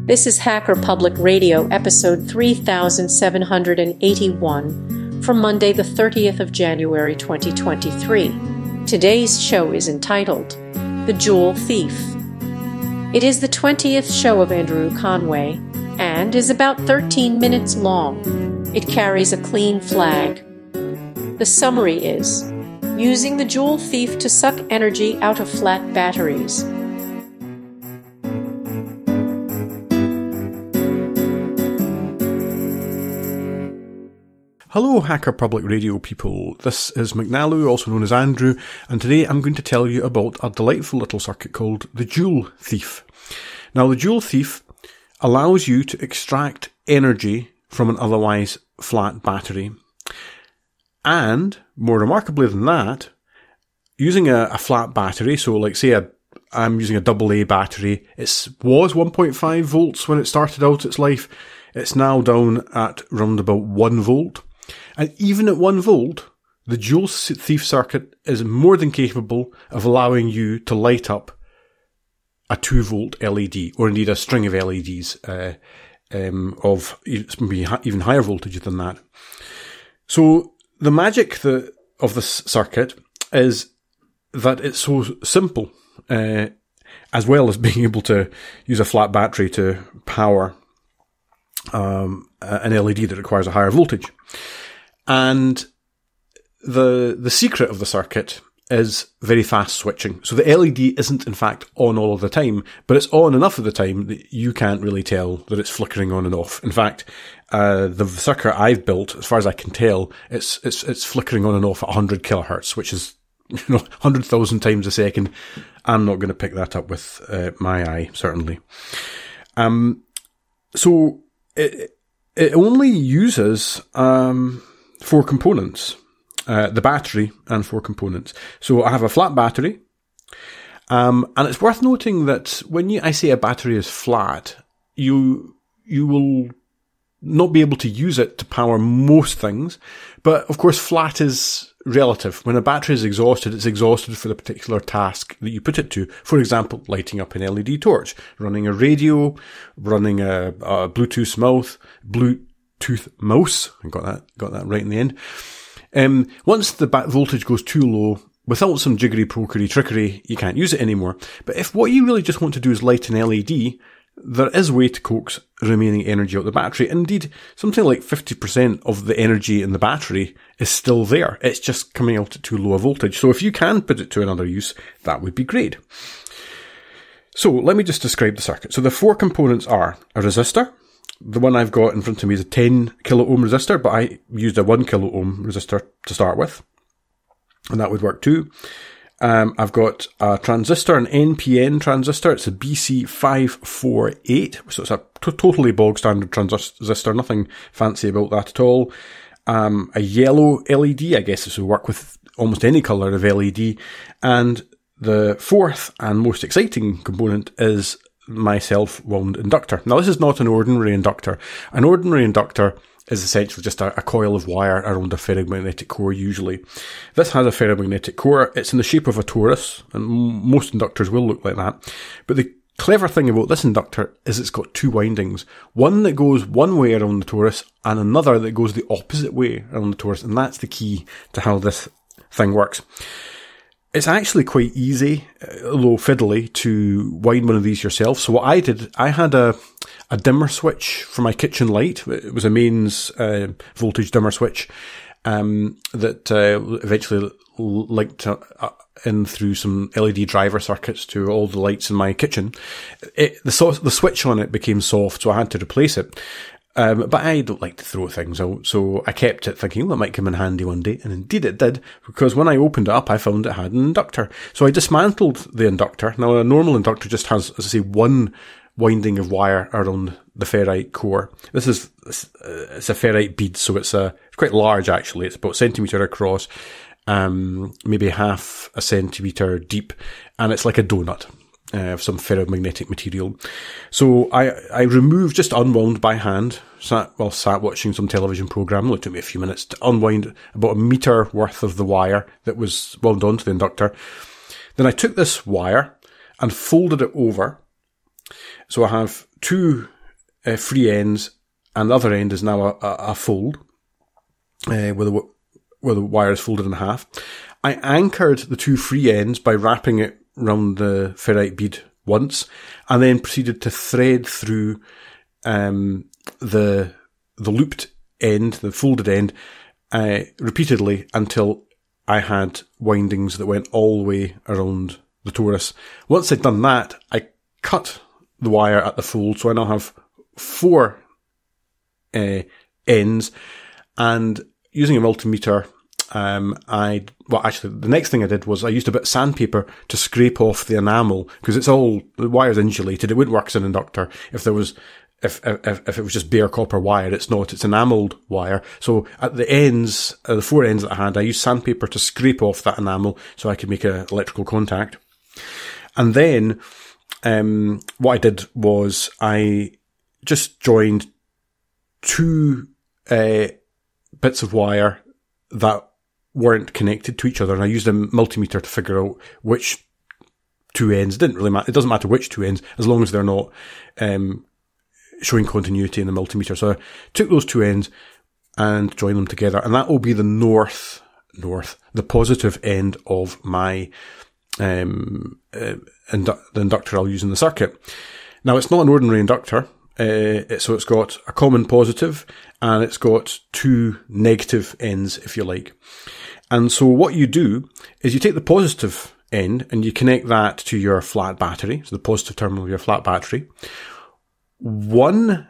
This is Hacker Public Radio, episode 3781, from Monday the 30th of January 2023. Today's show is entitled, The Jewel Thief. It is the 20th show of Andrew Conway, and is about 13 minutes long. It carries a clean flag. The summary is, using the Jewel Thief to suck energy out of flat batteries. Hello, Hacker Public Radio people. This is McNaloo, also known as Andrew, and today I'm going to tell you about a delightful little circuit called the Jewel Thief. Now, the Jewel Thief allows you to extract energy from an otherwise flat battery. And, more remarkably than that, using a flat battery, so like say I'm using a AA battery, it was 1.5 volts when it started out its life. It's now down at round about 1 volt. And even at 1 volt, the Jewel Thief circuit is more than capable of allowing you to light up a 2 volt LED, or indeed a string of LEDs of maybe even higher voltage than that. So the magic of this circuit is that it's so simple, as well as being able to use a flat battery to power an LED that requires a higher voltage. And the secret of the circuit is very fast switching. So the LED isn't in fact on all of the time, but it's on enough of the time that you can't really tell that it's flickering on and off. In fact, the circuit I've built, as far as I can tell, it's flickering on and off at 100 kilohertz, which is 100,000 times a second. I'm not going to pick that up with my eye, certainly. So it only uses 4 components, the battery and 4 components. So I have a flat battery, and it's worth noting that when I say a battery is flat, you will not be able to use it to power most things, but of course flat is relative. When a battery is exhausted, it's exhausted for the particular task that you put it to. For example, lighting up an LED torch, running a radio, running a Bluetooth mouse. I got that right in the end. Once the voltage goes too low, without some jiggery-pokery trickery, you can't use it anymore. But if what you really just want to do is light an LED, there is a way to coax remaining energy out of the battery. Indeed, something like 50% of the energy in the battery is still there. It's just coming out at too low a voltage. So if you can put it to another use, that would be great. So let me just describe the circuit. So the 4 components are a resistor. The one I've got in front of me is a 10 kilo ohm resistor, but I used a 1 kilo ohm resistor to start with. And that would work too. I've got a transistor, an NPN transistor. It's a BC548. So it's a totally bog standard transistor. Nothing fancy about that at all. A yellow LED. I guess this will work with almost any color of LED. And the 4th and most exciting component is my self-wound inductor. Now, this is not an ordinary inductor. An ordinary inductor is essentially just a coil of wire around a ferromagnetic core, usually. This has a ferromagnetic core. It's in the shape of a torus, and most inductors will look like that. But the clever thing about this inductor is it's got 2 windings. One that goes one way around the torus, and another that goes the opposite way around the torus, and that's the key to how this thing works. It's actually quite easy, although fiddly, to wind one of these yourself. So what I did, I had a dimmer switch for my kitchen light. It was a mains voltage dimmer switch that eventually linked in through some LED driver circuits to all the lights in my kitchen. The switch on it became soft, so I had to replace it. But I don't like to throw things out, so I kept it thinking, well, it might come in handy one day, and indeed it did, because when I opened it up, I found it had an inductor. So I dismantled the inductor. Now, a normal inductor just has, as I say, 1 winding of wire around the ferrite core. It's a ferrite bead, so it's quite large, actually. It's about a centimetre across, maybe half a centimetre deep, and it's like a donut. Of some ferromagnetic material. So I removed, just unwound by hand, sat watching some television program. It took me a few minutes to unwind about 1 metre worth of the wire that was wound onto the inductor. Then I took this wire and folded it over. So I have 2 free ends, and the other end is now a fold, where the wire is folded in half. I anchored the two free ends by wrapping it round the ferrite bead once, and then proceeded to thread through the looped end, the folded end, repeatedly until I had windings that went all the way around the torus. Once I'd done that, I cut the wire at the fold, so I now have 4 ends, and using a multimeter, the next thing I did was I used a bit of sandpaper to scrape off the enamel, because the wire's insulated. It wouldn't work as an inductor if it was just bare copper wire. It's not, it's enamelled wire. So at the ends, the 4 ends that I had, I used sandpaper to scrape off that enamel so I could make an electrical contact. And then, what I did was I just joined 2, bits of wire that weren't connected to each other, and I used a multimeter to figure out which 2 ends. It didn't really matter. It doesn't matter which 2 ends, as long as they're not, showing continuity in the multimeter. So I took those 2 ends and joined them together, and that will be the the positive end of my, the inductor I'll use in the circuit. Now, it's not an ordinary inductor. So it's got a common positive, and it's got 2 negative ends, if you like. And so what you do is you take the positive end and you connect that to your flat battery, so the positive terminal of your flat battery. One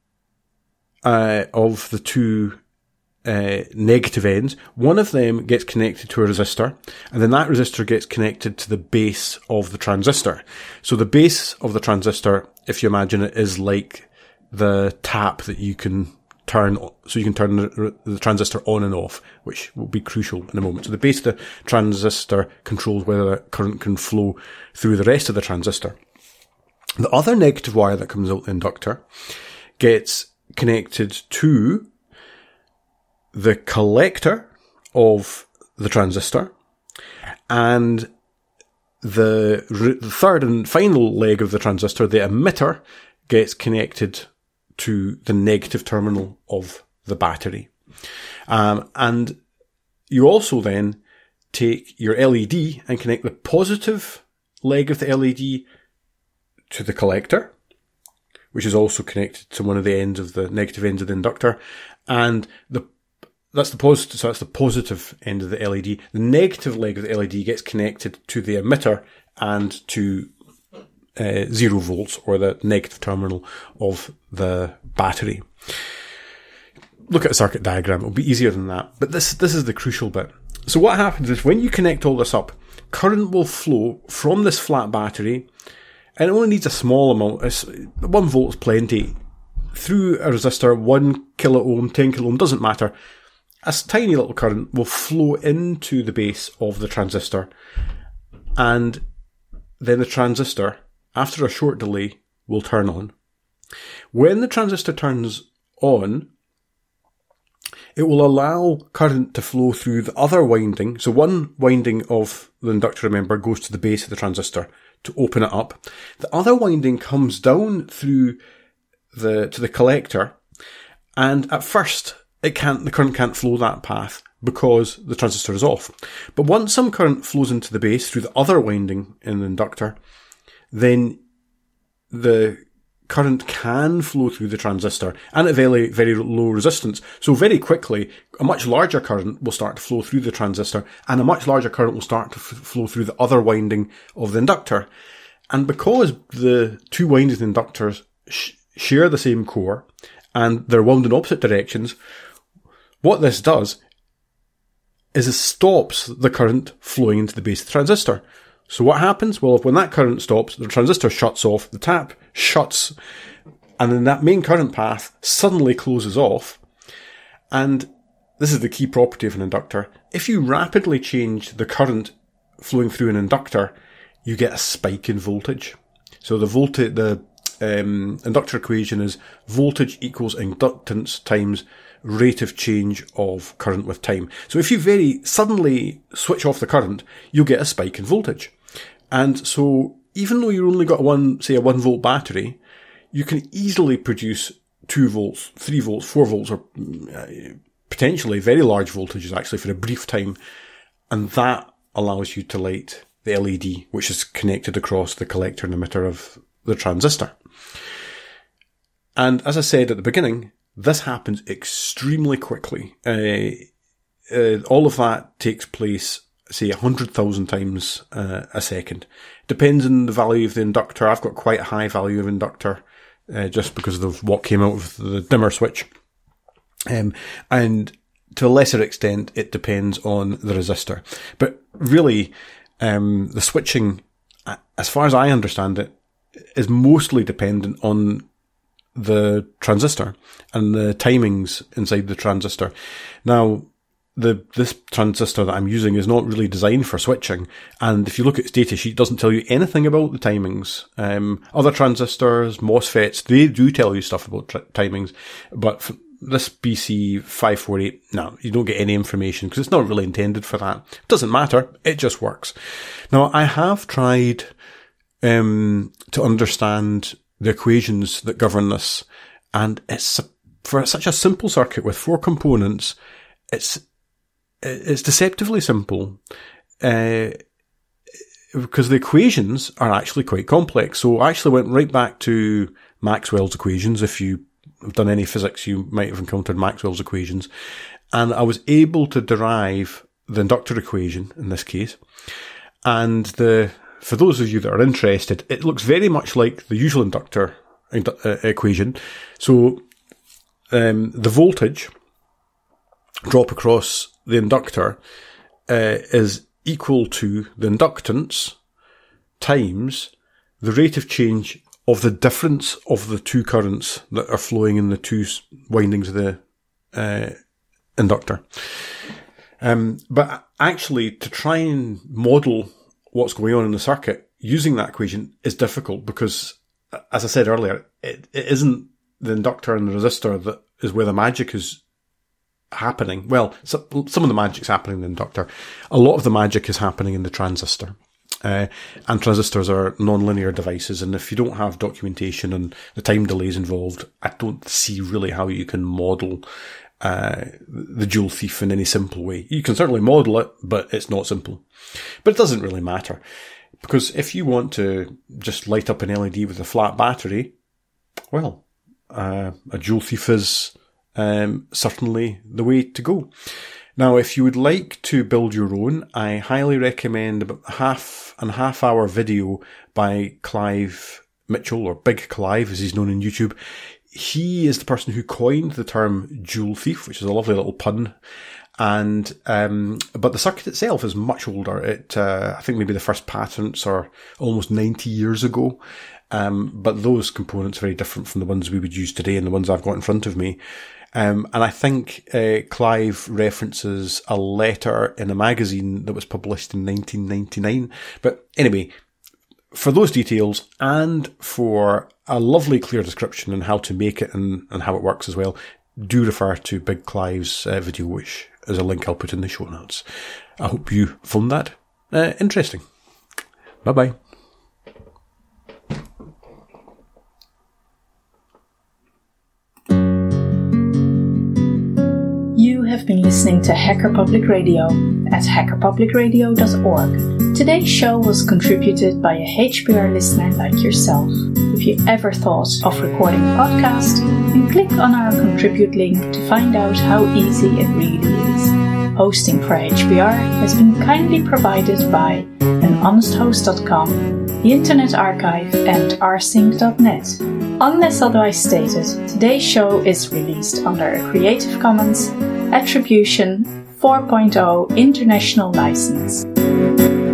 of the 2 negative ends, one of them gets connected to a resistor, and then that resistor gets connected to the base of the transistor. So the base of the transistor, if you imagine it, is like the tap that you can turn, so you can turn the transistor on and off, which will be crucial in a moment. So the base of the transistor controls whether the current can flow through the rest of the transistor. The other negative wire that comes out the inductor gets connected to the collector of the transistor, and the third and final leg of the transistor, the emitter, gets connected to the negative terminal of the battery. And you also then take your LED and connect the positive leg of the LED to the collector, which is also connected to one of the ends of the negative ends of the inductor, and that's the positive, so that's the positive end of the LED. The negative leg of the LED gets connected to the emitter and to 0 volts, or the negative terminal of the battery. Look at a circuit diagram. It'll be easier than that. But this is the crucial bit. So what happens is when you connect all this up, current will flow from this flat battery, and it only needs a small amount. 1 volt is plenty. Through a resistor, 1 kilo ohm, 10 kilo ohm, doesn't matter. A tiny little current will flow into the base of the transistor, and then the transistor, after a short delay, will turn on. When the transistor turns on, it will allow current to flow through the other winding. So one winding of the inductor, remember, goes to the base of the transistor to open it up. The other winding comes down through to the collector, and at first the current can't flow that path because the transistor is off. But once some current flows into the base through the other winding in the inductor, then the current can flow through the transistor, and at very, very low resistance. So very quickly, a much larger current will start to flow through the transistor, and a much larger current will start to flow through the other winding of the inductor. And because the 2 windings of the inductors share the same core, and they're wound in opposite directions, what this does is it stops the current flowing into the base of the transistor. So what happens? Well, when that current stops, the transistor shuts off, the tap shuts, and then that main current path suddenly closes off. And this is the key property of an inductor. If you rapidly change the current flowing through an inductor, you get a spike in voltage. So the inductor equation is voltage equals inductance times rate of change of current with time. So if you very suddenly switch off the current, you'll get a spike in voltage. And so even though you've only got a 1 volt battery, you can easily produce 2 volts, 3 volts, 4 volts, or potentially very large voltages actually for a brief time. And that allows you to light the LED, which is connected across the collector and emitter of the transistor. And as I said at the beginning, this happens extremely quickly. All of that takes place, say, 100,000 times a second. Depends on the value of the inductor. I've got quite a high value of inductor, just because of what came out of the dimmer switch. And to a lesser extent, it depends on the resistor. But really, the switching, as far as I understand it, is mostly dependent on the transistor and the timings inside the transistor. Now, this transistor that I'm using is not really designed for switching, and if you look at its datasheet, it doesn't tell you anything about the timings. Other transistors, MOSFETs, they do tell you stuff about timings, but for this BC548, no, you don't get any information because it's not really intended for that. It doesn't matter, it just works. Now, I have tried to understand the equations that govern this, and it's for such a simple circuit with 4 components, it's deceptively simple, because the equations are actually quite complex. So I actually went right back to Maxwell's equations. If you have done any physics, you might have encountered Maxwell's equations, and I was able to derive the inductor equation in this case. And for those of you that are interested, it looks very much like the usual inductor equation. So the voltage drop across the inductor is equal to the inductance times the rate of change of the difference of the 2 currents that are flowing in the 2 windings of the inductor. But actually, to try and model what's going on in the circuit using that equation is difficult because, as I said earlier, it isn't the inductor and the resistor that is where the magic is happening. Well, some of the magic's happening in the inductor. A lot of the magic is happening in the transistor. And transistors are non-linear devices, and if you don't have documentation and the time delays involved, I don't see really how you can model the Joule thief in any simple way. You can certainly model it, but it's not simple. But it doesn't really matter, because if you want to just light up an LED with a flat battery, well, a Joule thief is certainly the way to go. Now, if you would like to build your own, I highly recommend about half hour video by Clive Mitchell, or Big Clive as he's known in YouTube. He is the person who coined the term Joule thief, which is a lovely little pun. And, but the circuit itself is much older. I think maybe the first patents are almost 90 years ago. But those components are very different from the ones we would use today and the ones I've got in front of me. And I think Clive references a letter in a magazine that was published in 1999. But anyway, for those details and for a lovely clear description on how to make it and how it works as well, do refer to Big Clive's video, which is a link I'll put in the show notes. I hope you found that interesting. Bye-bye. You have been listening to Hacker Public Radio at hackerpublicradio.org. Today's show was contributed by a HPR listener like yourself. If you ever thought of recording a podcast, then click on our contribute link to find out how easy it really is. Hosting for HPR has been kindly provided by anhonesthost.com, the Internet Archive, and rsync.net. Unless otherwise stated, today's show is released under a Creative Commons Attribution 4.0 International License.